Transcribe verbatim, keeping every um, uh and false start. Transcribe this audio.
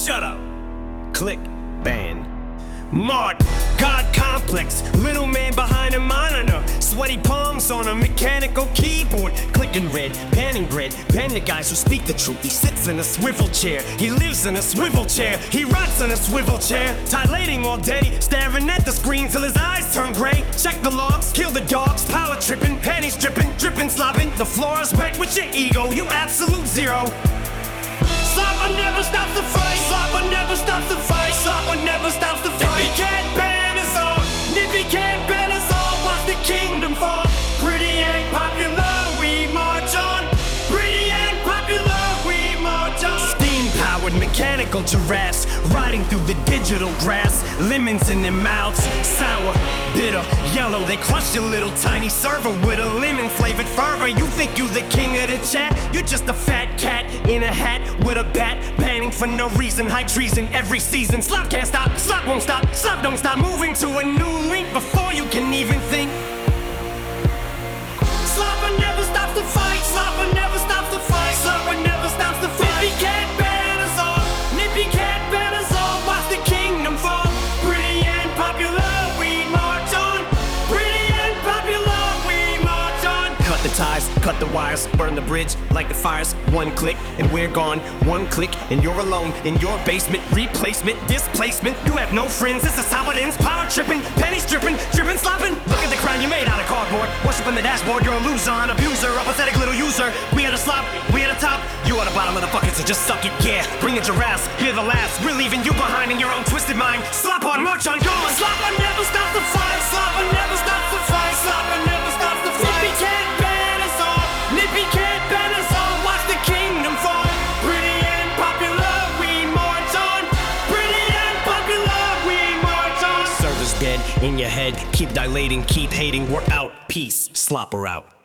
Shut up. Click. Ban. Mart, God complex, little man behind a monitor, sweaty palms on a mechanical keyboard, clicking red, panning bread, pen the guys who speak the truth. He sits in a swivel chair, he lives in a swivel chair, he rots in a swivel chair, dilating all day, staring at the screen till his eyes turn gray. Check the logs, kill the dogs, power tripping, panties dripping, dripping, slopping, the floor is wet with your ego, you absolute zero. Slopper never stops the fight, Slopper never stops the fight, Slopper never stops the fight. Nippy can't ban us all, Nippy can't ban us all, watch the kingdom fall. Pretty and popular, we march on. Pretty and popular, we march on. Steam-powered mechanical giraffes, riding through the digital grass. Lemons in their mouths, sour, bitter, yellow. They crush your little tiny server with a lemon-flavored fervor. You think you the king of the chat? You're just a fat cat in a hat with a bat, banning for no reason. High treason every season. Slop can't stop, Slop won't stop, Slop don't stop moving to a new link before you can even think. Slopper never stops the fight, Slopper never stops the fight, Slopper never stops the fight. Nippy can't ban us all, Nippy can't ban us all, watch the kingdom fall. Pretty and popular, we march on. Pretty and popular, we march on. Cut the ties, cut the wires, burn the bridge like the fires. One click and we're gone. One click and you're alone in your basement. Replacement, displacement. You have no friends. This is how it ends. Power tripping, pennies dripping, dripping, slopping. Look at the crown you made out of cardboard. Worshiping the dashboard. You're a loser, an abuser, a pathetic little user. We at the slop, we at the top. You at the bottom of the bucket, so just suck it. Yeah, bring it giraffes. Hear the laughs. We're leaving you behind in your own twisted mind. Slop on, march on, go on. Slopper never stops the fight. Slopper never stops the fight. Slopper never stops the fight. Nippy can't ban us all. Nippy can't ban us all. Watch the kingdom fall. Pretty and popular, we march on. Pretty and popular, we march on. Server's dead in your head. Keep dilating, keep hating. We're out. Peace. Slopper out.